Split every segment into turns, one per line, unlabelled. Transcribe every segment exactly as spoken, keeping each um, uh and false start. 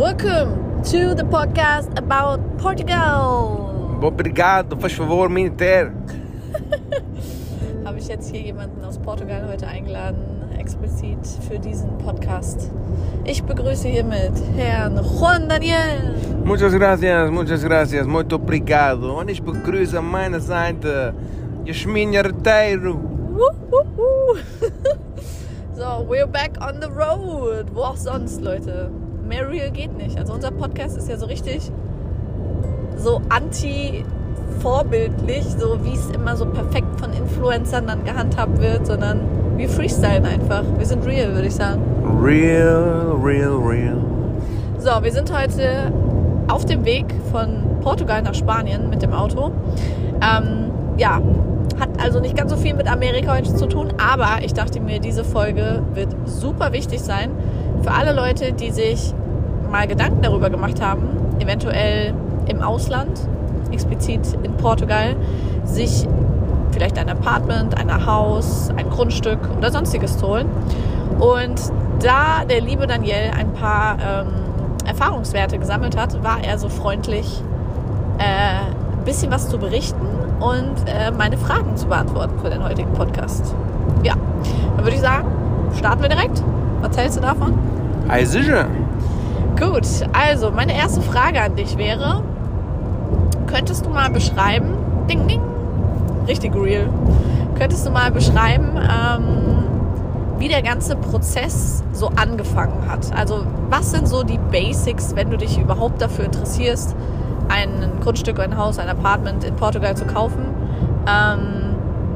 Welcome to the podcast about Portugal.
Obrigado, faz favor, militar.
Habe ich jetzt hier jemanden aus Portugal heute eingeladen, explizit für diesen Podcast. Ich begrüße hiermit Herrn Juan Daniel.
Muchas gracias, muchas gracias, muito obrigado. Und ich begrüße an meiner Seite Jasmin Jarteiro.
So, we're back on the road. Wo auch sonst, Leute. Mehr real geht nicht. Also unser Podcast ist ja so richtig so anti-vorbildlich, so wie es immer so perfekt von Influencern dann gehandhabt wird, sondern wir freestylen einfach. Wir sind real, würde ich sagen.
Real, real, real.
So, wir sind heute auf dem Weg von Portugal nach Spanien mit dem Auto. Ähm, ja, hat also nicht ganz so viel mit Amerika heute zu tun, aber ich dachte mir, diese Folge wird super wichtig sein für alle Leute, die sich mal Gedanken darüber gemacht haben, eventuell im Ausland, explizit in Portugal, sich vielleicht ein Apartment, ein Haus, ein Grundstück oder sonstiges zu holen. Und da der liebe Daniel ein paar ähm, Erfahrungswerte gesammelt hat, war er so freundlich, äh, ein bisschen was zu berichten und äh, meine Fragen zu beantworten für den heutigen Podcast. Ja, dann würde ich sagen, starten wir direkt. Was hältst du davon?
Ei, sicher.
Gut, also meine erste Frage an dich wäre, könntest du mal beschreiben, ding, ding, richtig real, könntest du mal beschreiben, ähm, wie der ganze Prozess so angefangen hat? Also was sind so die Basics, wenn du dich überhaupt dafür interessierst, ein Grundstück, ein Haus, ein Apartment in Portugal zu kaufen? Ähm,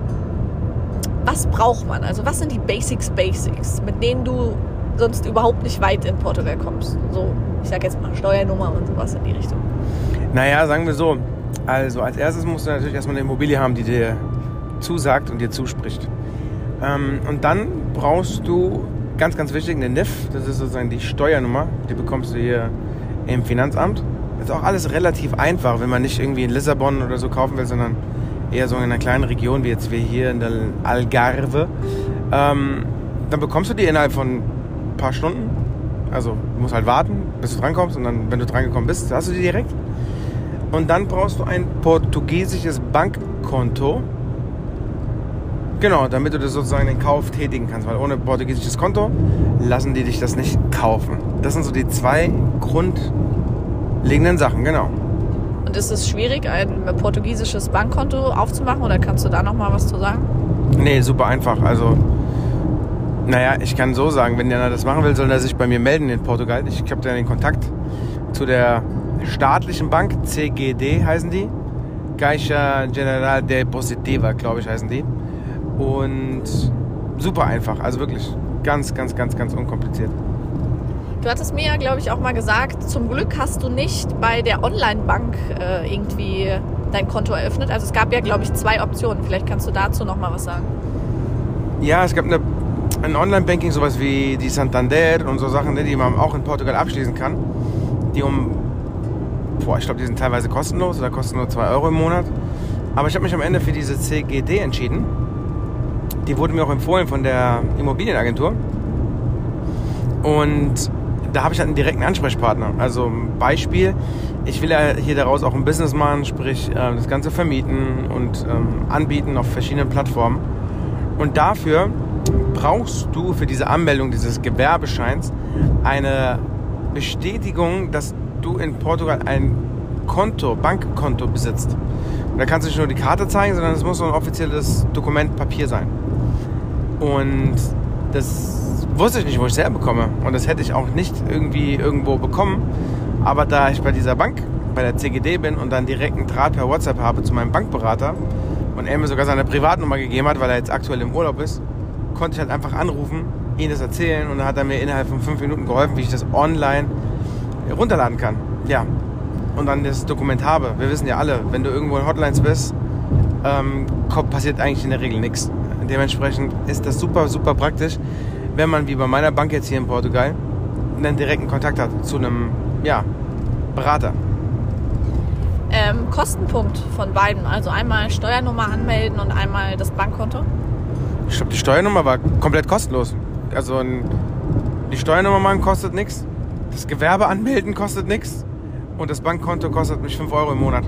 was braucht man? Also was sind die Basics, Basics, mit denen du sonst überhaupt nicht weit in Portugal kommst? So, ich sag jetzt mal Steuernummer und sowas in die Richtung.
Naja, sagen wir so. Also als erstes musst du natürlich erstmal eine Immobilie haben, die dir zusagt und dir zuspricht. Ähm, und dann brauchst du, ganz, ganz wichtig, eine N I F. Das ist sozusagen die Steuernummer. Die bekommst du hier im Finanzamt. Das ist auch alles relativ einfach, wenn man nicht irgendwie in Lissabon oder so kaufen will, sondern eher so in einer kleinen Region, wie jetzt wir hier in der Algarve. Ähm, dann bekommst du die innerhalb von ein paar Stunden. Also du musst halt warten, bis du drankommst, und dann, wenn du drangekommen bist, hast du die direkt. Und dann brauchst du ein portugiesisches Bankkonto. Genau, damit du das sozusagen den Kauf tätigen kannst, weil ohne portugiesisches Konto lassen die dich das nicht kaufen. Das sind so die zwei grundlegenden Sachen, genau.
Und ist es schwierig, ein portugiesisches Bankkonto aufzumachen, oder kannst du da nochmal was zu sagen?
Nee, super einfach. Also, naja, ich kann so sagen, wenn einer das machen will, soll er sich bei mir melden in Portugal. Ich habe da den Kontakt zu der staatlichen Bank, C G D heißen die. Caixa General Depositiva, glaube ich, heißen die. Und super einfach, also wirklich ganz, ganz, ganz, ganz unkompliziert.
Du hattest mir ja, glaube ich, auch mal gesagt, zum Glück hast du nicht bei der Online-Bank äh, irgendwie dein Konto eröffnet. Also es gab ja, glaube ich, zwei Optionen. Vielleicht kannst du dazu noch mal was sagen.
Ja, es gab eine, ein Online-Banking, sowas wie die Santander und so Sachen, die man auch in Portugal abschließen kann. Die um, boah, ich glaube, die sind teilweise kostenlos oder kosten nur zwei Euro im Monat. Aber ich habe mich am Ende für diese C G D entschieden. Die wurde mir auch empfohlen von der Immobilienagentur. Und da habe ich halt einen direkten Ansprechpartner. Also Beispiel, ich will ja hier daraus auch ein Business machen, sprich äh, das Ganze vermieten und ähm, anbieten auf verschiedenen Plattformen. Und dafür brauchst du für diese Anmeldung dieses Gewerbescheins eine Bestätigung, dass du in Portugal ein Konto, Bankkonto besitzt. Und da kannst du nicht nur die Karte zeigen, sondern es muss so ein offizielles Dokument Papier sein. Und das wusste ich nicht, wo ich es herbekomme. Und das hätte ich auch nicht irgendwie irgendwo bekommen. Aber da ich bei dieser Bank, bei der C G D bin und dann direkt einen Draht per WhatsApp habe zu meinem Bankberater und er mir sogar seine Privatnummer gegeben hat, weil er jetzt aktuell im Urlaub ist, konnte ich halt einfach anrufen, ihm das erzählen, und dann hat er mir innerhalb von fünf Minuten geholfen, wie ich das online runterladen kann. Ja, und dann das Dokument habe. Wir wissen ja alle, wenn du irgendwo in Hotlines bist, ähm, passiert eigentlich in der Regel nichts. Dementsprechend ist das super, super praktisch, wenn man wie bei meiner Bank jetzt hier in Portugal einen direkten Kontakt hat zu einem, ja, Berater.
Ähm, Kostenpunkt von beiden, also einmal Steuernummer anmelden und einmal das Bankkonto?
Ich glaube, die Steuernummer war komplett kostenlos. Also die Steuernummer machen kostet nichts. Das Gewerbe anmelden kostet nichts und das Bankkonto kostet mich fünf Euro im Monat.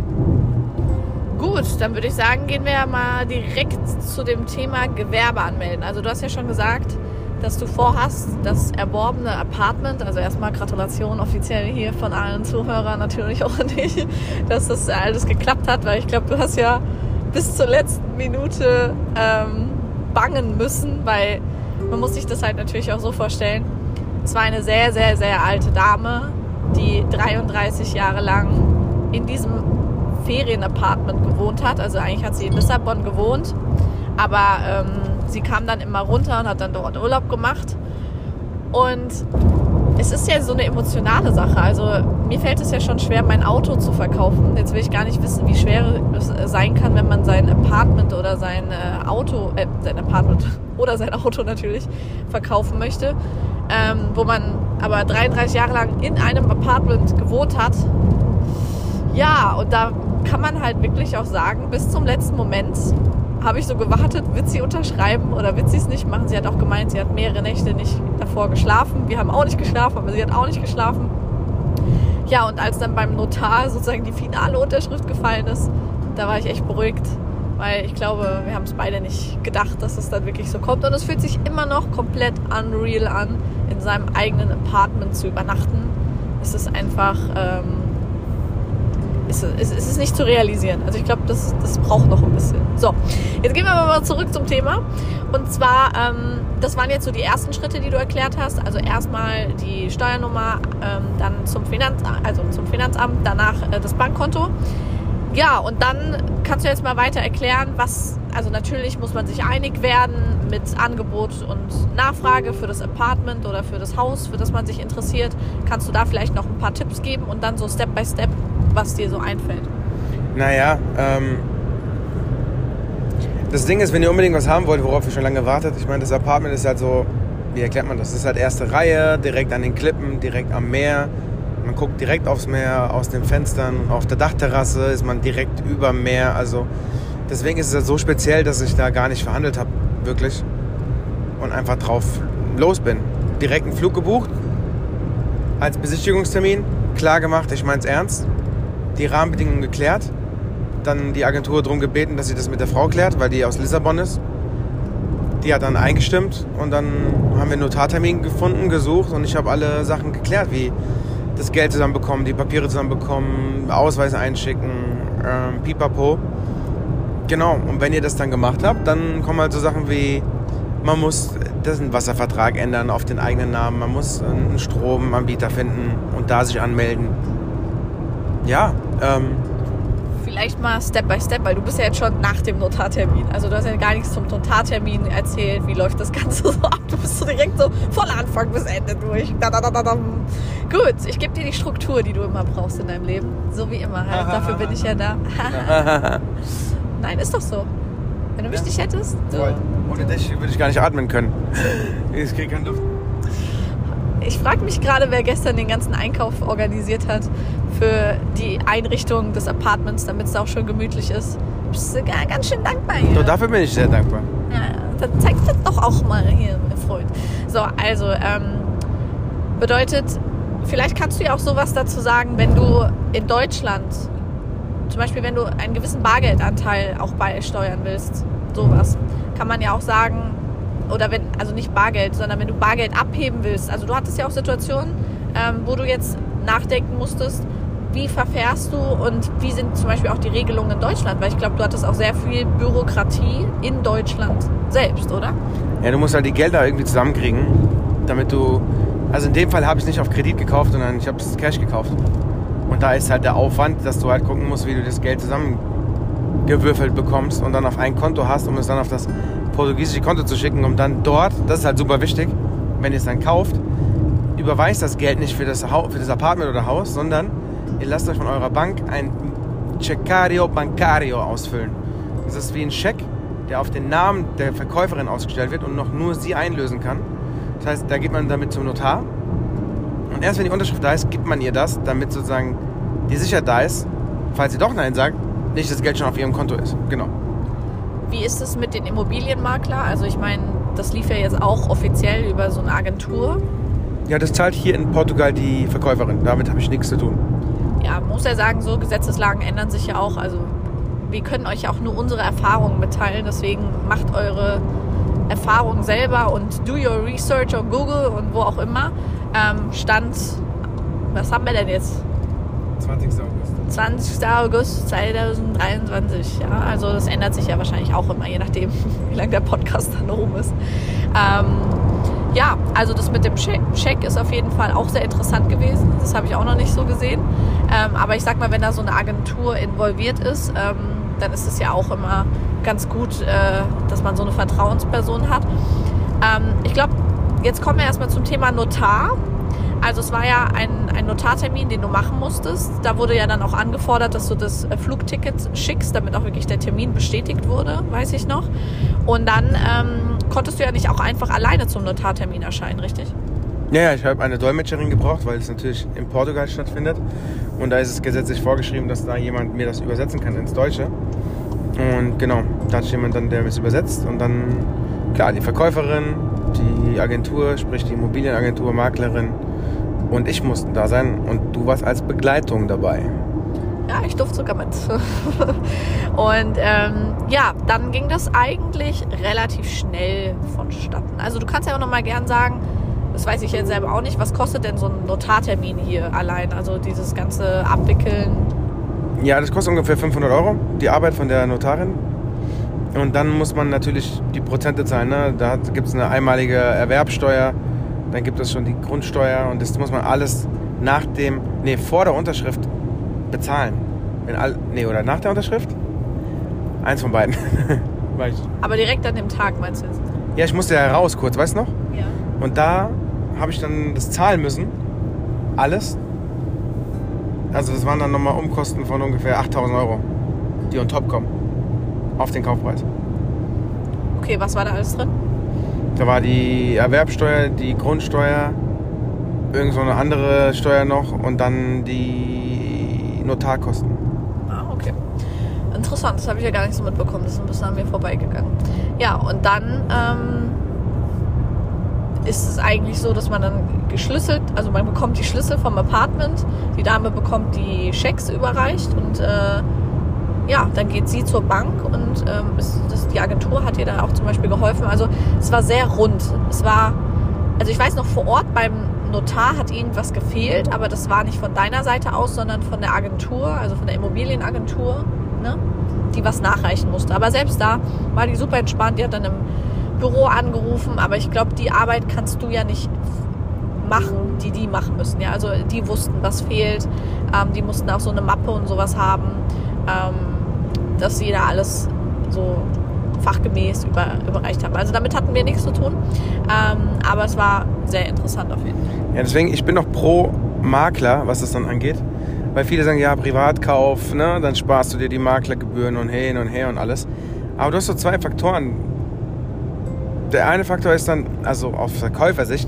Gut, dann würde ich sagen, gehen wir ja mal direkt zu dem Thema Gewerbe anmelden. Also du hast ja schon gesagt, dass du vorhast, das erworbene Apartment, also erstmal Gratulation offiziell hier von allen Zuhörern natürlich auch nicht, dass das alles geklappt hat, weil ich glaube, du hast ja bis zur letzten Minute ähm, bangen müssen, weil man muss sich das halt natürlich auch so vorstellen. Es war eine sehr, sehr, sehr alte Dame, die dreiunddreißig Jahre lang in diesem Ferienapartment gewohnt hat. Also eigentlich hat sie in Lissabon gewohnt, aber ähm, sie kam dann immer runter und hat dann dort Urlaub gemacht. Und es ist ja so eine emotionale Sache. Also mir fällt es ja schon schwer, mein Auto zu verkaufen. Jetzt will ich gar nicht wissen, wie schwer es sein kann, wenn man sein Apartment oder sein äh, Auto, äh, sein Apartment oder sein Auto natürlich verkaufen möchte. Ähm, wo man aber dreiunddreißig Jahre lang in einem Apartment gewohnt hat. Ja, und da kann man halt wirklich auch sagen, bis zum letzten Moment habe ich so gewartet, wird sie unterschreiben oder wird sie es nicht machen. Sie hat auch gemeint, sie hat mehrere Nächte nicht davor geschlafen. Wir haben auch nicht geschlafen, aber sie hat auch nicht geschlafen. Ja, und als dann beim Notar sozusagen die finale Unterschrift gefallen ist, da war ich echt beruhigt, weil ich glaube, wir haben es beide nicht gedacht, dass es dann wirklich so kommt. Und es fühlt sich immer noch komplett unreal an, in seinem eigenen Apartment zu übernachten. Es ist einfach... Ähm, Es ist nicht zu realisieren. Also ich glaube, das, das braucht noch ein bisschen. So, jetzt gehen wir mal zurück zum Thema. Und zwar, ähm, das waren jetzt so die ersten Schritte, die du erklärt hast. Also erstmal die Steuernummer, ähm, dann zum Finanzamt, also zum Finanzamt, danach äh, das Bankkonto. Ja, und dann kannst du jetzt mal weiter erklären, was, also natürlich muss man sich einig werden mit Angebot und Nachfrage für das Apartment oder für das Haus, für das man sich interessiert. Kannst du da vielleicht noch ein paar Tipps geben und dann so Step by Step, was dir so einfällt?
Naja, ähm, das Ding ist, wenn ihr unbedingt was haben wollt, worauf ihr schon lange wartet, ich meine, das Apartment ist halt so, wie erklärt man das? Das ist halt erste Reihe, direkt an den Klippen, direkt am Meer. Man guckt direkt aufs Meer, aus den Fenstern. Auf der Dachterrasse ist man direkt über Meer. Also deswegen ist es halt so speziell, dass ich da gar nicht verhandelt habe, wirklich. Und einfach drauf los bin. Direkt einen Flug gebucht, als Besichtigungstermin, klar gemacht, ich meine es ernst. Die Rahmenbedingungen geklärt. Dann die Agentur darum gebeten, dass sie das mit der Frau klärt, weil die aus Lissabon ist. Die hat dann eingestimmt und dann haben wir einen Notartermin gefunden, gesucht und ich habe alle Sachen geklärt, wie das Geld zusammenbekommen, die Papiere zusammenbekommen, Ausweis einschicken, ähm, pipapo. Genau, und wenn ihr das dann gemacht habt, dann kommen halt so Sachen wie, man muss den Wasservertrag ändern auf den eigenen Namen, man muss einen Stromanbieter finden und da sich anmelden. Ja, ähm...
Vielleicht mal Step by Step, weil du bist ja jetzt schon nach dem Notartermin. Also du hast ja gar nichts zum Notartermin erzählt. Wie läuft das Ganze so ab? Du bist so direkt so von Anfang bis Ende durch. Da, da, da, da, da. Gut, ich gebe dir die Struktur, die du immer brauchst in deinem Leben. So wie immer halt. Dafür bin ich ja da. Nein, ist doch so. Wenn du mich ja nicht hättest. So.
Ohne dich würde ich gar nicht atmen können. Ich kriege keine Luft.
Ich frage mich gerade, wer gestern den ganzen Einkauf organisiert hat für die Einrichtung des Apartments, damit es da auch schön gemütlich ist. Du bist ganz schön dankbar hier.
So, dafür bin ich sehr dankbar.
Ja, dann zeig das doch auch mal hier, mein Freund. So, also, ähm, bedeutet, vielleicht kannst du ja auch sowas dazu sagen, wenn du in Deutschland, zum Beispiel wenn du einen gewissen Bargeldanteil auch beisteuern willst, sowas, kann man ja auch sagen, oder wenn, also nicht Bargeld, sondern wenn du Bargeld abheben willst. Also du hattest ja auch Situationen, ähm, wo du jetzt nachdenken musstest, wie verfährst du und wie sind zum Beispiel auch die Regelungen in Deutschland? Weil ich glaube, du hattest auch sehr viel Bürokratie in Deutschland selbst, oder?
Ja, du musst halt die Gelder irgendwie zusammenkriegen, damit du... Also in dem Fall habe ich es nicht auf Kredit gekauft, sondern ich habe es Cash gekauft. Und da ist halt der Aufwand, dass du halt gucken musst, wie du das Geld zusammengewürfelt bekommst und dann auf ein Konto hast, um es dann auf das portugiesische Konto zu schicken, um dann dort, das ist halt super wichtig, wenn ihr es dann kauft, überweist das Geld nicht für das, für das Apartment oder Haus, sondern ihr lasst euch von eurer Bank ein Checario Bancario ausfüllen. Das ist wie ein Scheck, der auf den Namen der Verkäuferin ausgestellt wird und noch nur sie einlösen kann. Das heißt, da geht man damit zum Notar und erst wenn die Unterschrift da ist, gibt man ihr das, damit sozusagen die Sicherheit da ist, falls sie doch Nein sagt, nicht das Geld schon auf ihrem Konto ist. Genau.
Wie ist es mit den Immobilienmakler? Also ich meine, das lief ja jetzt auch offiziell über so eine Agentur.
Ja, das zahlt hier in Portugal die Verkäuferin. Damit habe ich nichts zu tun.
Ja, man muss ja sagen, so Gesetzeslagen ändern sich ja auch. Also wir können euch ja auch nur unsere Erfahrungen mitteilen. Deswegen macht eure Erfahrungen selber und do your research on Google und wo auch immer. Ähm, Stand, was haben wir denn jetzt?
zwanzigster August.
zwanzigster August zweitausenddreiundzwanzig. Ja, also das ändert sich ja wahrscheinlich auch immer, je nachdem, wie lange der Podcast dann rum ist. Ähm, ja, also das mit dem Scheck ist auf jeden Fall auch sehr interessant gewesen. Das habe ich auch noch nicht so gesehen. Ähm, aber ich sag mal, wenn da so eine Agentur involviert ist, ähm, dann ist es ja auch immer ganz gut, äh, dass man so eine Vertrauensperson hat. Ähm, ich glaube, jetzt kommen wir erstmal zum Thema Notar. Also es war ja ein, ein Notartermin, den du machen musstest. Da wurde ja dann auch angefordert, dass du das Flugticket schickst, damit auch wirklich der Termin bestätigt wurde, weiß ich noch. Und dann ähm, konntest du ja nicht auch einfach alleine zum Notartermin erscheinen, richtig?
Ja, ja, ich habe eine Dolmetscherin gebraucht, weil es natürlich in Portugal stattfindet. Und da ist es gesetzlich vorgeschrieben, dass da jemand mir das übersetzen kann ins Deutsche. Und genau, da hat jemand dann, der es übersetzt. Und dann, klar, die Verkäuferin, die Agentur, sprich die Immobilienagentur, Maklerin, und ich mussten da sein und du warst als Begleitung dabei.
Ja, ich durfte sogar mit. Und ähm, ja, dann ging das eigentlich relativ schnell vonstatten. Also du kannst ja auch noch mal gern sagen, das weiß ich jetzt selber auch nicht, was kostet denn so ein Notartermin hier allein? Also dieses ganze Abwickeln.
Ja, das kostet ungefähr fünfhundert Euro, die Arbeit von der Notarin. Und dann muss man natürlich die Prozente zahlen. Ne? Da gibt es eine einmalige Erwerbsteuer. Dann gibt es schon die Grundsteuer und das muss man alles nach dem, nee, vor der Unterschrift bezahlen. Wenn all, nee, oder nach der Unterschrift? Eins von beiden.
Aber direkt an dem Tag, meinst du jetzt?
Ja, ich musste ja raus kurz, weißt du noch?
Ja.
Und da habe ich dann das zahlen müssen. Alles. Also das waren dann nochmal Umkosten von ungefähr achttausend Euro, die on top kommen. Auf den Kaufpreis.
Okay, was war da alles drin?
Da war die Erwerbsteuer, die Grundsteuer, irgend so eine andere Steuer noch und dann die Notarkosten.
Ah, okay. Interessant, das habe ich ja gar nicht so mitbekommen. Das ist ein bisschen an mir vorbeigegangen. Ja, und dann ähm, ist es eigentlich so, dass man dann geschlüsselt, also man bekommt die Schlüssel vom Apartment, die Dame bekommt die Schecks überreicht und äh, ja, dann geht sie zur Bank und ähm, ist, das, die Agentur hat ihr da auch zum Beispiel geholfen. Also es war sehr rund. Es war, also ich weiß noch, vor Ort beim Notar hat ihnen was gefehlt, aber das war nicht von deiner Seite aus, sondern von der Agentur, also von der Immobilienagentur, ne, die was nachreichen musste. Aber selbst da war die super entspannt. Die hat dann im Büro angerufen, aber ich glaube, die Arbeit kannst du ja nicht machen, die die machen müssen. Ja? Also die wussten, was fehlt. Ähm, die mussten auch so eine Mappe und sowas haben. Ähm, dass sie da alles so fachgemäß über, überreicht haben. Also damit hatten wir nichts zu tun, ähm, aber es war sehr interessant auf jeden Fall.
Ja, deswegen, ich bin noch pro Makler, was das dann angeht, weil viele sagen, ja, Privatkauf, ne, dann sparst du dir die Maklergebühren und hin und her und alles. Aber du hast so zwei Faktoren. Der eine Faktor ist dann, also aus Verkäufersicht,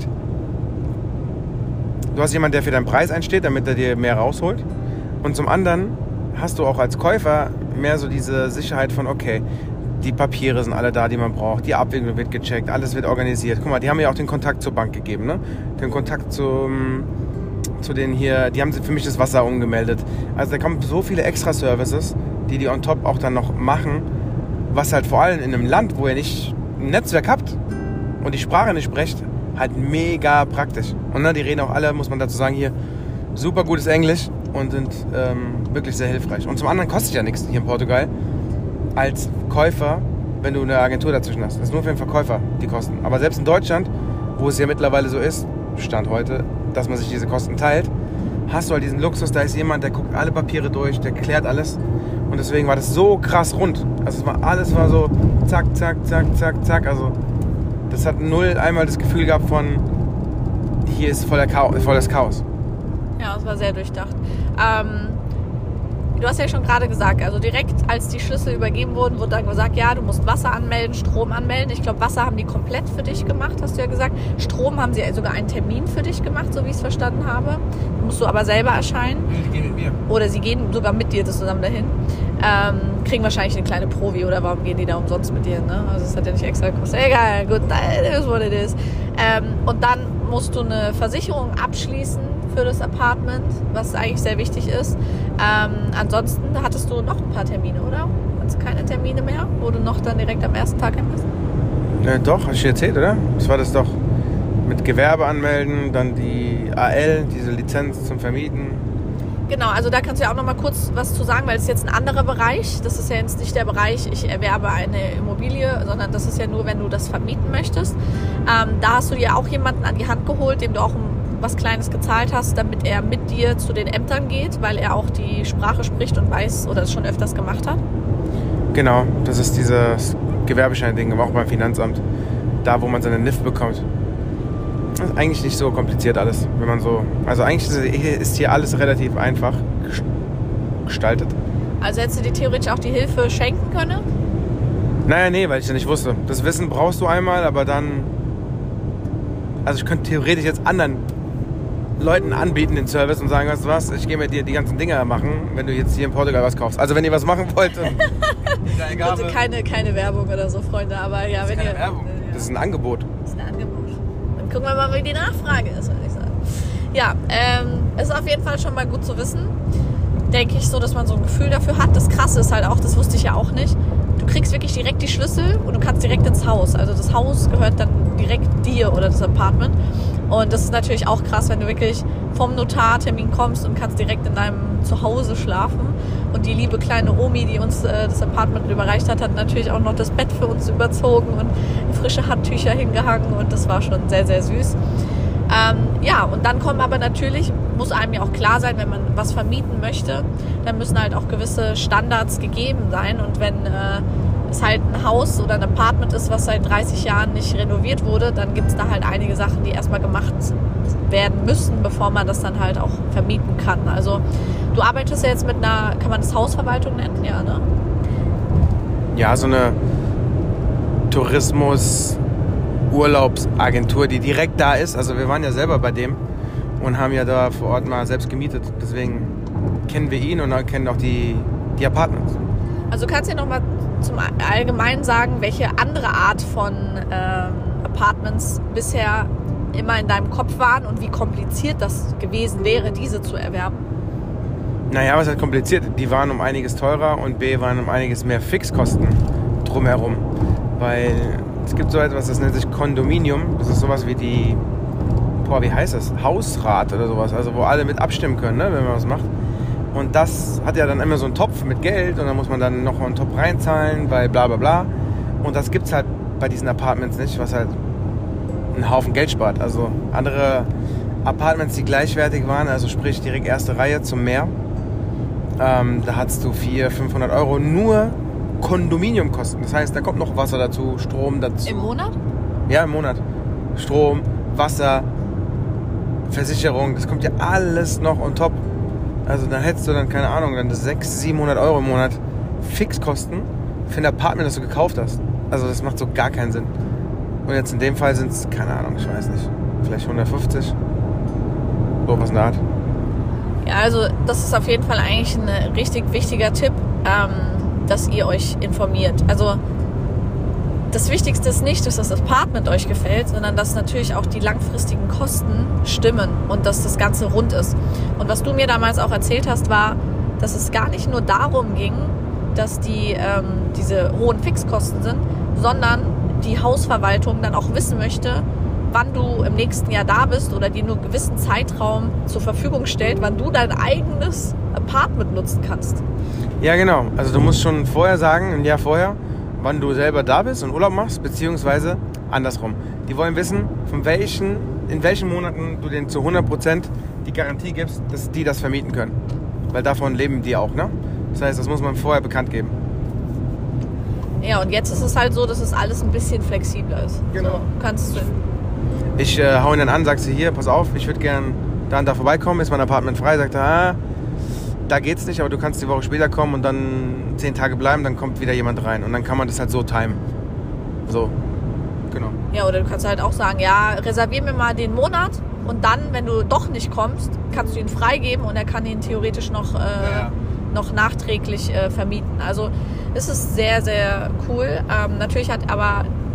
du hast jemanden, der für deinen Preis einsteht, damit er dir mehr rausholt. Und zum anderen hast du auch als Käufer mehr so diese Sicherheit von, okay, die Papiere sind alle da, die man braucht, die Abwicklung wird gecheckt, alles wird organisiert. Guck mal, die haben ja auch den Kontakt zur Bank gegeben, ne? Den Kontakt zum, zu den hier, die haben für mich das Wasser umgemeldet. Also da kommen so viele Extra-Services, die die on top auch dann noch machen, was halt vor allem in einem Land, wo ihr nicht ein Netzwerk habt und die Sprache nicht sprecht, halt mega praktisch. Und ne, die reden auch alle, muss man dazu sagen, hier super gutes Englisch und sind ähm, wirklich sehr hilfreich. Und zum anderen kostet ja nichts hier in Portugal als Käufer, wenn du eine Agentur dazwischen hast. Das ist nur für den Verkäufer die Kosten. Aber selbst in Deutschland, wo es ja mittlerweile so ist, Stand heute, dass man sich diese Kosten teilt, hast du halt diesen Luxus, da ist jemand, der guckt alle Papiere durch, der klärt alles. Und deswegen war das so krass rund. Also es war, alles war so zack, zack, zack, zack, zack. Also das hat null einmal das Gefühl gehabt von, hier ist voller Chaos, volles Chaos.
Ja, es war sehr durchdacht. Ähm, du hast ja schon gerade gesagt, also direkt als die Schlüssel übergeben wurden, wurde dann gesagt, ja, du musst Wasser anmelden, Strom anmelden. Ich glaube, Wasser haben die komplett für dich gemacht, hast du ja gesagt. Strom haben sie sogar einen Termin für dich gemacht, so wie ich es verstanden habe. Musst du aber selber erscheinen.
Die gehen mit mir.
Oder sie gehen sogar mit dir zusammen dahin. Ähm, kriegen wahrscheinlich eine kleine Provi oder warum gehen die da umsonst mit dir? Ne? Also es hat ja nicht extra gekostet. Egal, gut, that is what it is. Ähm, und dann musst du eine Versicherung abschließen für das Apartment, was eigentlich sehr wichtig ist. Ähm, ansonsten hattest du noch ein paar Termine, oder? Hattest du keine Termine mehr, wo du noch dann direkt am ersten Tag hin bist?
Ja, doch, hast du dir erzählt, oder? Das war das doch mit Gewerbe anmelden, dann die A L, diese Lizenz zum Vermieten.
Genau, also da kannst du ja auch noch mal kurz was zu sagen, weil es ist jetzt ein anderer Bereich. Das ist ja jetzt nicht der Bereich, ich erwerbe eine Immobilie, sondern das ist ja nur, wenn du das vermieten möchtest. Ähm, da hast du dir auch jemanden an die Hand geholt, dem du auch was Kleines gezahlt hast, damit er mit dir zu den Ämtern geht, weil er auch die Sprache spricht und weiß oder es schon öfters gemacht hat.
Genau, das ist dieses Gewerbeschein-Ding, aber auch beim Finanzamt. Da, wo man seine N I F bekommt. Das ist eigentlich nicht so kompliziert alles, wenn man so... Also eigentlich ist hier alles relativ einfach gestaltet.
Also hättest du dir theoretisch auch die Hilfe schenken können?
Naja, nee, weil ich ja nicht wusste. Das Wissen brauchst du einmal, aber dann... Also ich könnte theoretisch jetzt anderen Leuten anbieten, den Service, und sagen, weißt du was, ich gehe mit dir die ganzen Dinger machen, wenn du jetzt hier in Portugal was kaufst. Also wenn ihr was machen wollt...
Also keine, keine Werbung oder so, Freunde, aber ja,
das
wenn
ist keine
ihr...
Werbung.
Ja.
Das ist ein Angebot.
Das ist ein Angebot. Dann gucken wir mal, wie die Nachfrage ist, würde ich sagen. Ja, ähm, ist auf jeden Fall schon mal gut zu wissen. Denke ich so, dass man so ein Gefühl dafür hat. Das Krasse ist halt auch, das wusste ich ja auch nicht, du kriegst wirklich direkt die Schlüssel und du kannst direkt ins Haus. Also das Haus gehört dann direkt dir oder das Apartment. Und das ist natürlich auch krass, wenn du wirklich vom Notartermin kommst und kannst direkt in deinem Zuhause schlafen. Und die liebe kleine Omi, die uns äh, das Apartment überreicht hat, hat natürlich auch noch das Bett für uns überzogen und frische Handtücher hingehangen. Und das war schon sehr, sehr süß. Ähm, ja, und dann kommen aber natürlich, muss einem ja auch klar sein, wenn man was vermieten möchte, dann müssen halt auch gewisse Standards gegeben sein. Und wenn äh, es halt ein Haus oder ein Apartment ist, was seit dreißig Jahren nicht renoviert wurde, dann gibt es da halt einige Sachen, die erstmal gemacht werden müssen, bevor man das dann halt auch vermieten kann. Also du arbeitest ja jetzt mit einer, kann man das Hausverwaltung nennen? Ja, ne?
Ja, so eine Tourismus-Urlaubsagentur, die direkt da ist. Also wir waren ja selber bei dem und haben ja da vor Ort mal selbst gemietet. Deswegen kennen wir ihn und dann kennen auch die, die Apartments.
Also du kannst ja nochmal zum Allgemeinen sagen, welche andere Art von ähm, Apartments bisher immer in deinem Kopf waren und wie kompliziert das gewesen wäre, diese zu erwerben?
Naja, was heißt kompliziert? Die waren um einiges teurer und B waren um einiges mehr Fixkosten drumherum. Weil es gibt so etwas, das nennt sich Kondominium. Das ist sowas wie die, boah, wie heißt das? Hausrat oder sowas. Also wo alle mit abstimmen können, ne, wenn man was macht. Und das hat ja dann immer so einen Topf mit Geld und dann muss man dann noch einen Topf reinzahlen, weil bla bla bla. Und das gibt's halt bei diesen Apartments nicht, was halt einen Haufen Geld spart. Also andere Apartments, die gleichwertig waren, also sprich direkt erste Reihe zum Meer, ähm, da hattest du vierhundert, fünfhundert Euro nur Kondominiumkosten. Das heißt, da kommt noch Wasser dazu, Strom dazu.
Im Monat?
Ja, im Monat. Strom, Wasser, Versicherung, das kommt ja alles noch on top. Also dann hättest du dann, keine Ahnung, dann sechshundert, siebenhundert Euro im Monat Fixkosten für ein Apartment, das du gekauft hast. Also das macht so gar keinen Sinn. Und jetzt in dem Fall sind es, keine Ahnung, ich weiß nicht, vielleicht hundertfünfzig. So was in der Art.
Ja, also das ist auf jeden Fall eigentlich ein richtig wichtiger Tipp, ähm, dass ihr euch informiert. Also das Wichtigste ist nicht, dass das Apartment euch gefällt, sondern dass natürlich auch die langfristigen Kosten stimmen und dass das Ganze rund ist. Und was du mir damals auch erzählt hast, war, dass es gar nicht nur darum ging, dass die ähm, diese hohen Fixkosten sind, sondern die Hausverwaltung dann auch wissen möchte, wann du im nächsten Jahr da bist oder dir nur einen gewissen Zeitraum zur Verfügung stellt, wann du dein eigenes Apartment nutzen kannst.
Ja, genau. Also du musst schon vorher sagen, ein Jahr vorher, wann du selber da bist und Urlaub machst, beziehungsweise andersrum. Die wollen wissen, von welchen, in welchen Monaten du denen zu hundert Prozent die Garantie gibst, dass die das vermieten können. Weil davon leben die auch, ne? Das heißt, das muss man vorher bekannt geben.
Ja, und jetzt ist es halt so, dass es alles ein bisschen flexibler ist.
Genau.
So, kannst du...
Ich äh, hau ihn dann an, sagst du, hier, pass auf, ich würde gern da und da vorbeikommen, ist mein Apartment frei, sagt er, ah, da geht's nicht, aber du kannst die Woche später kommen und dann zehn Tage bleiben, dann kommt wieder jemand rein und dann kann man das halt so timen. So, genau.
Ja, oder du kannst halt auch sagen, ja, reservier mir mal den Monat und dann, wenn du doch nicht kommst, kannst du ihn freigeben und er kann ihn theoretisch noch, äh, ja. noch nachträglich äh, vermieten. Also es ist sehr, sehr cool. Ähm, natürlich hat aber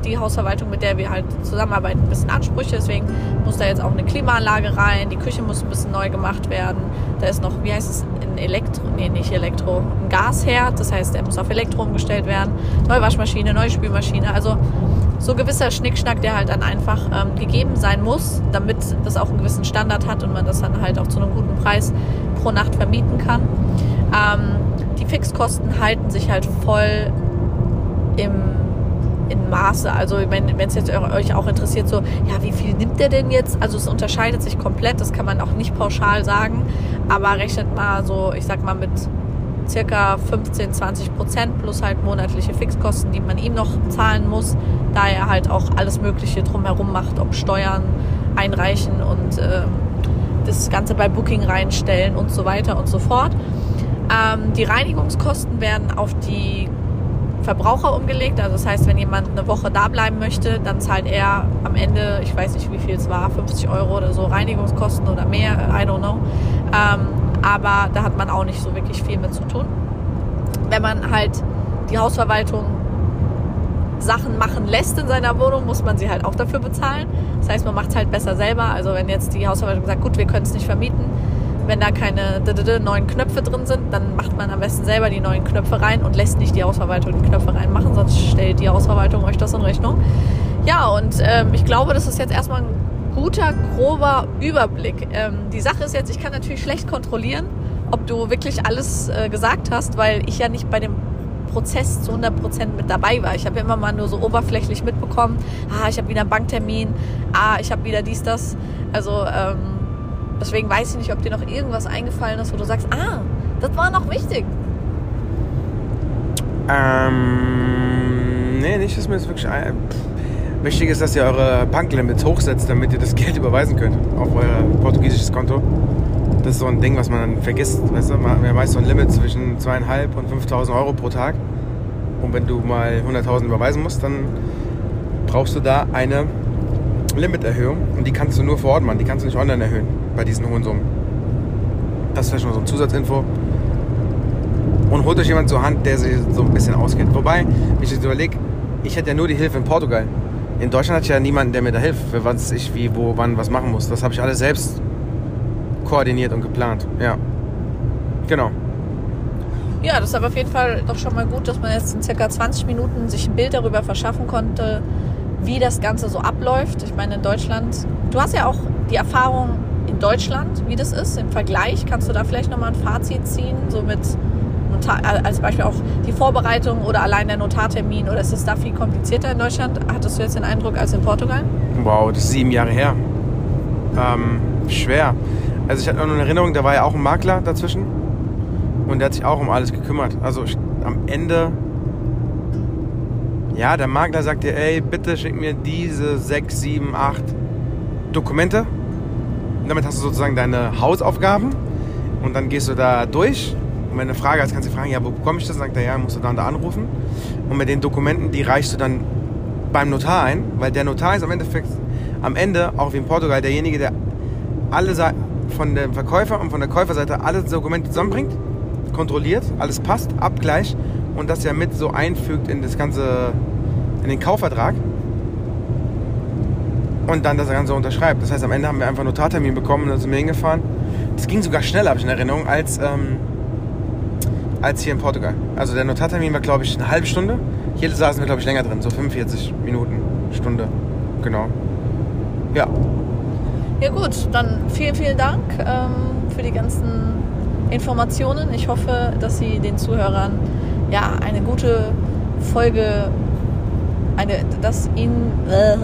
die Hausverwaltung, mit der wir halt zusammenarbeiten, ein bisschen Ansprüche. Deswegen muss da jetzt auch eine Klimaanlage rein. Die Küche muss ein bisschen neu gemacht werden. Da ist noch, wie heißt es, ein Elektro, nee, nicht Elektro, ein Gasherd. Das heißt, er muss auf Elektro umgestellt werden. Neue Waschmaschine, neue Spülmaschine. Also so gewisser Schnickschnack, der halt dann einfach ähm, gegeben sein muss, damit das auch einen gewissen Standard hat und man das dann halt auch zu einem guten Preis pro Nacht vermieten kann. Ähm, die Fixkosten halten sich halt voll im, in Maße. Also wenn es jetzt euch auch interessiert, so, ja, wie viel nimmt der denn jetzt? Also es unterscheidet sich komplett, das kann man auch nicht pauschal sagen, aber rechnet mal so, ich sag mal mit circa fünfzehn, zwanzig Prozent plus halt monatliche Fixkosten, die man ihm noch zahlen muss, da er halt auch alles Mögliche drumherum macht, ob Steuern einreichen und ähm, das Ganze bei Booking reinstellen und so weiter und so fort. Ähm, die Reinigungskosten werden auf die Verbraucher umgelegt, also das heißt, wenn jemand eine Woche da bleiben möchte, dann zahlt er am Ende, ich weiß nicht, wie viel es war, fünfzig Euro oder so Reinigungskosten oder mehr, I don't know. Ähm, aber da hat man auch nicht so wirklich viel mit zu tun. Wenn man halt die Hausverwaltung Sachen machen lässt in seiner Wohnung, muss man sie halt auch dafür bezahlen. Das heißt, man macht es halt besser selber. Also wenn jetzt die Hausverwaltung sagt, gut, wir können es nicht vermieten, wenn da keine neuen Knöpfe drin sind, dann macht man am besten selber die neuen Knöpfe rein und lässt nicht die Hausverwaltung die Knöpfe reinmachen, sonst stellt die Hausverwaltung euch das in Rechnung. Ja, und ähm, ich glaube, das ist jetzt erstmal ein guter, grober Überblick. Ähm, die Sache ist jetzt, ich kann natürlich schlecht kontrollieren, ob du wirklich alles äh, gesagt hast, weil ich ja nicht bei dem Prozess zu hundert Prozent mit dabei war. Ich habe ja immer mal nur so oberflächlich mitbekommen, ah, ich habe wieder einen Banktermin, ah, ich habe wieder dies, das. Also ähm, deswegen weiß ich nicht, ob dir noch irgendwas eingefallen ist, wo du sagst, ah, das war noch wichtig.
Ähm, nee, nicht, dass mir das wirklich... Ein, wichtig ist, dass ihr eure Banklimits hochsetzt, damit ihr das Geld überweisen könnt auf euer portugiesisches Konto. Das ist so ein Ding, was man dann vergisst. Weißt du, man hat meist so ein Limit zwischen zweitausendfünfhundert und fünftausend Euro pro Tag. Und wenn du mal hunderttausend überweisen musst, dann brauchst du da eine Limiterhöhung. Und die kannst du nur vor Ort machen, die kannst du nicht online erhöhen bei diesen hohen Summen. Das ist vielleicht noch so eine Zusatzinfo. Und holt euch jemand zur Hand, der sich so ein bisschen auskennt. Wobei, wenn ich jetzt überlege, ich hätte ja nur die Hilfe in Portugal. In Deutschland hatte ich ja niemanden, der mir da hilft, für was ich wie, wo, wann, was machen muss. Das habe ich alles selbst koordiniert und geplant. Ja, genau.
Ja, das ist aber auf jeden Fall doch schon mal gut, dass man jetzt in circa zwanzig Minuten sich ein Bild darüber verschaffen konnte, wie das Ganze so abläuft. Ich meine, in Deutschland, du hast ja auch die Erfahrung in Deutschland, wie das ist, im Vergleich. Kannst du da vielleicht nochmal ein Fazit ziehen, so mit Notar, als Beispiel auch die Vorbereitung oder allein der Notartermin, oder ist es da viel komplizierter in Deutschland? Hattest du jetzt den Eindruck als in Portugal?
Wow, das ist sieben Jahre her. Ähm, schwer. Also ich hatte noch eine Erinnerung, da war ja auch ein Makler dazwischen und der hat sich auch um alles gekümmert. Also ich, am Ende, ja, der Makler sagt dir, ey, bitte schick mir diese sechs, sieben, acht Dokumente. Und damit hast du sozusagen deine Hausaufgaben und dann gehst du da durch. Und wenn du eine Frage hast, kannst du fragen, ja, wo bekomme ich das? Dann sagt er, ja, musst du da und da anrufen. Und mit den Dokumenten, die reichst du dann beim Notar ein, weil der Notar ist am Endeffekt, am Ende, auch wie in Portugal, derjenige, der alle von dem Verkäufer und von der Käuferseite alle Dokumente zusammenbringt, kontrolliert, alles passt, abgleicht und das ja mit so einfügt in das ganze, in den Kaufvertrag und dann das Ganze unterschreibt. Das heißt, am Ende haben wir einfach einen Notartermin bekommen und dann sind wir hingefahren. Das ging sogar schneller, habe ich in Erinnerung, als ähm, als hier in Portugal. Also der Notartermin war, glaube ich, eine halbe Stunde. Hier saßen wir, glaube ich, länger drin, so fünfundvierzig Minuten, Stunde. Genau. Ja.
Ja gut, dann vielen, vielen Dank ähm, für die ganzen Informationen. Ich hoffe, dass Sie den Zuhörern ja eine gute Folge, eine, dass Ihnen äh,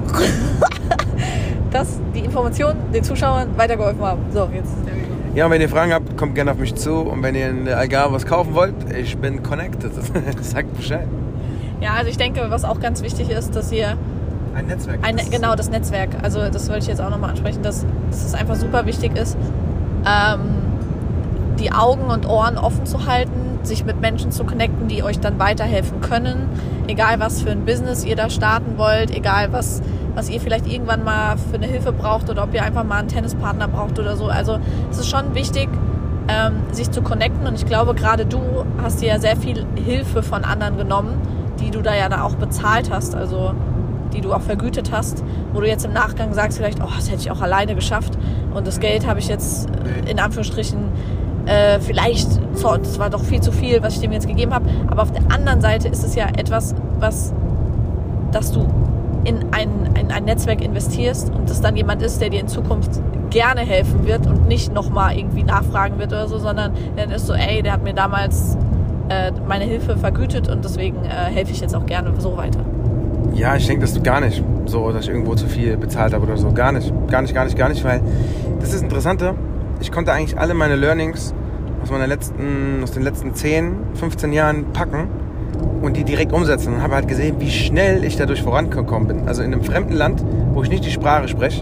dass die Informationen den Zuschauern weitergeholfen haben. So, jetzt ist der Video.
Ja, und wenn ihr Fragen habt, kommt gerne auf mich zu. Und wenn ihr in der Algarve was kaufen wollt, ich bin connected. Sagt Bescheid.
Ja, also ich denke, was auch ganz wichtig ist, dass ihr...
Ein Netzwerk.
Ein, genau, das Netzwerk. Also das wollte ich jetzt auch nochmal ansprechen, dass, dass es einfach super wichtig ist, ähm, die Augen und Ohren offen zu halten, sich mit Menschen zu connecten, die euch dann weiterhelfen können. Egal, was für ein Business ihr da starten wollt, egal, was... was ihr vielleicht irgendwann mal für eine Hilfe braucht oder ob ihr einfach mal einen Tennispartner braucht oder so. Also es ist schon wichtig, ähm, sich zu connecten und ich glaube, gerade du hast dir ja sehr viel Hilfe von anderen genommen, die du da ja da auch bezahlt hast. Also die du auch vergütet hast, wo du jetzt im Nachgang sagst vielleicht, oh, das hätte ich auch alleine geschafft und das Geld habe ich jetzt in Anführungsstrichen äh, vielleicht, das war doch viel zu viel, was ich dem jetzt gegeben habe, aber auf der anderen Seite ist es ja etwas, was, dass du in ein, in ein Netzwerk investierst und das dann jemand ist, der dir in Zukunft gerne helfen wird und nicht nochmal irgendwie nachfragen wird oder so, sondern dann ist so, ey, der hat mir damals äh, meine Hilfe vergütet und deswegen äh, helfe ich jetzt auch gerne so weiter.
Ja, ich denke, dass du gar nicht so, dass ich irgendwo zu viel bezahlt habe oder so. Gar nicht. Gar nicht, gar nicht, gar nicht, weil das ist das Interessante. Ich konnte eigentlich alle meine Learnings aus meiner letzten, aus den letzten zehn, fünfzehn Jahren packen und die direkt umsetzen und habe halt gesehen, wie schnell ich dadurch vorangekommen bin. Also in einem fremden Land, wo ich nicht die Sprache spreche,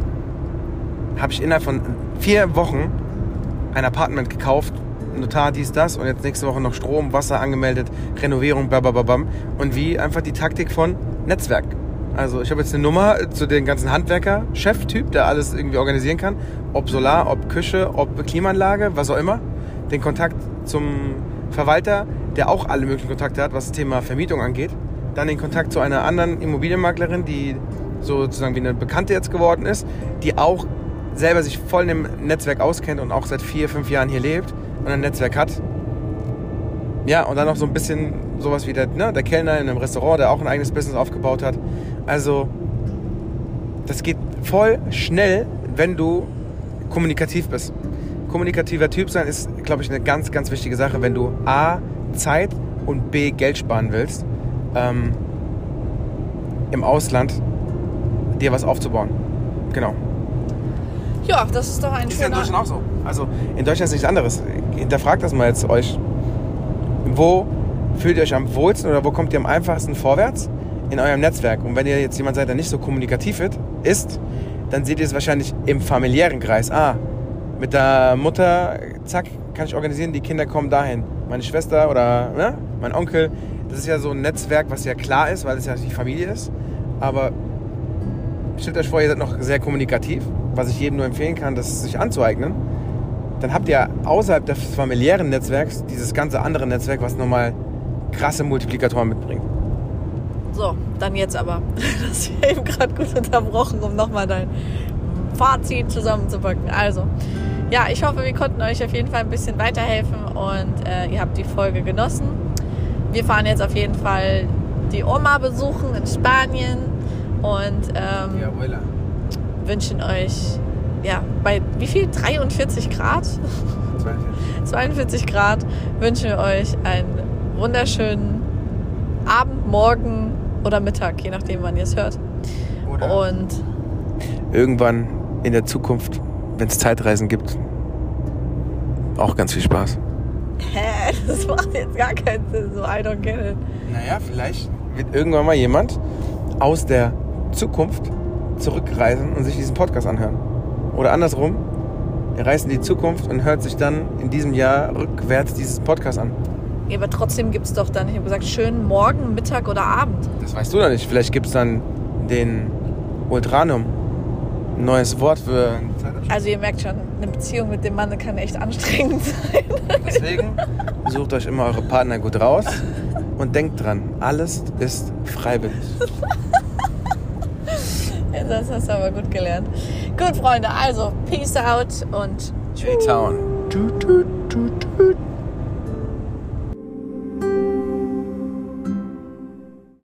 habe ich innerhalb von vier Wochen ein Apartment gekauft, Notar, dies, das und jetzt nächste Woche noch Strom, Wasser angemeldet, Renovierung, blablabla. Und wie einfach die Taktik von Netzwerk. Also ich habe jetzt eine Nummer zu den ganzen Handwerker-Chef-Typ, der alles irgendwie organisieren kann. Ob Solar, ob Küche, ob Klimaanlage, was auch immer. Den Kontakt zum Verwalter, der auch alle möglichen Kontakte hat, was das Thema Vermietung angeht. Dann den Kontakt zu einer anderen Immobilienmaklerin, die sozusagen wie eine Bekannte jetzt geworden ist, die auch selber sich voll in dem Netzwerk auskennt und auch seit vier, fünf Jahren hier lebt und ein Netzwerk hat. Ja, und dann noch so ein bisschen sowas wie der, ne, der Kellner in einem Restaurant, der auch ein eigenes Business aufgebaut hat. Also, das geht voll schnell, wenn du kommunikativ bist. Kommunikativer Typ sein ist, glaube ich, eine ganz, ganz wichtige Sache, wenn du A, Zeit und B, Geld sparen willst, ähm, im Ausland dir was aufzubauen. Genau.
Ja, das ist doch ein
ist ja in
schöner...
Deutschland auch so. Also in Deutschland ist nichts anderes. Hinterfragt das mal jetzt euch. Wo fühlt ihr euch am wohlsten oder wo kommt ihr am einfachsten vorwärts? In eurem Netzwerk. Und wenn ihr jetzt jemand seid, der nicht so kommunikativ ist, dann seht ihr es wahrscheinlich im familiären Kreis. Ah, mit der Mutter, zack, kann ich organisieren, die Kinder kommen dahin. Meine Schwester oder ne, mein Onkel. Das ist ja so ein Netzwerk, was ja klar ist, weil es ja die Familie ist. Aber stellt euch vor, ihr seid noch sehr kommunikativ, was ich jedem nur empfehlen kann, das sich anzueignen. Dann habt ihr außerhalb des familiären Netzwerks dieses ganze andere Netzwerk, was nochmal krasse Multiplikatoren mitbringt.
So, dann jetzt aber. Das ist eben gerade gut unterbrochen, um nochmal dein Fazit zusammenzupacken. Also, ja, ich hoffe, wir konnten euch auf jeden Fall ein bisschen weiterhelfen und äh, ihr habt die Folge genossen. Wir fahren jetzt auf jeden Fall die Oma besuchen in Spanien und ähm,
ja,
wünschen euch, ja, bei wie viel? dreiundvierzig Grad?
zweiundvierzig.
zweiundvierzig Grad wünschen wir euch einen wunderschönen Abend, Morgen oder Mittag, je nachdem, wann ihr es hört.
Oder
und
irgendwann in der Zukunft, wenn es Zeitreisen gibt, auch ganz viel Spaß.
Hä? Das macht jetzt gar keinen Sinn, so I don't get it.
Naja, vielleicht wird irgendwann mal jemand aus der Zukunft zurückreisen und sich diesen Podcast anhören. Oder andersrum, er reist in die Zukunft und hört sich dann in diesem Jahr rückwärts dieses Podcast an.
Ja, aber trotzdem gibt es doch dann, ich habe gesagt, schönen Morgen, Mittag oder Abend.
Das weißt du doch nicht. Vielleicht gibt es dann den Ultranum. Ein neues Wort für einen Zeitabschnitt.
Also ihr merkt schon, eine Beziehung mit dem Mann kann echt anstrengend sein.
Deswegen sucht euch immer eure Partner gut raus und denkt dran, alles ist freiwillig.
Ja, das hast du aber gut gelernt. Gut, Freunde, also Peace out und
J-Town.